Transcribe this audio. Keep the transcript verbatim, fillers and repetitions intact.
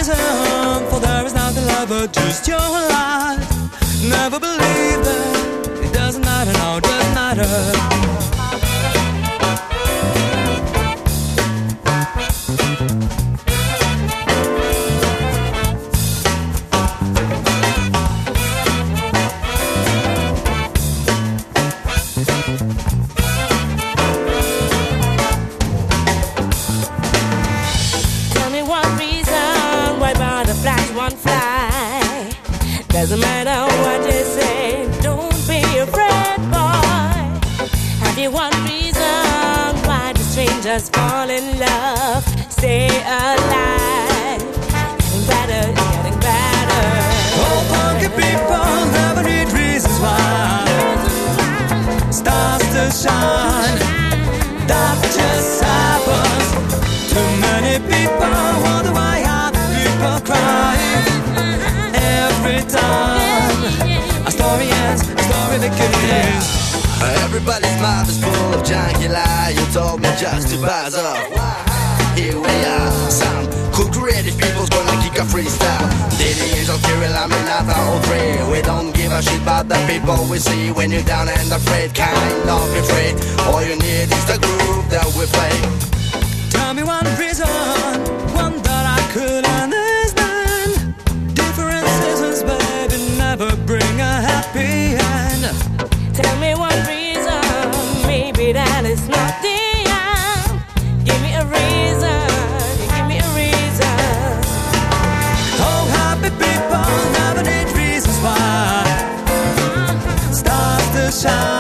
reason, for there is nothing left but just your life. Never believe that it doesn't matter, no, it doesn't matter. Fly. Doesn't matter what you say, don't be afraid, boy. Have you one reason why the strangers fall in love? Stay alive. Getting better, getting better. Oh, funky people never need reasons why. Stars to shine, that just happens. Too many people wonder why other people cry. Every time a story ends, a story begins. Everybody's mouth is full of junky lie. You told me just to buzz up. Here we are, some cool creative people's gonna kick a freestyle. Daily angels, Kirill, I'm not all free. We don't give a shit about the people we see. When you're down and afraid, kind of afraid. All you need is the groove that we play. Tell me one reason, one that I could understand. Different seasons, baby, never bring a happy end. Tell me one reason, maybe that is not the end. Give me a reason, give me a reason. Oh, happy people never need reasons why. Stars to shine.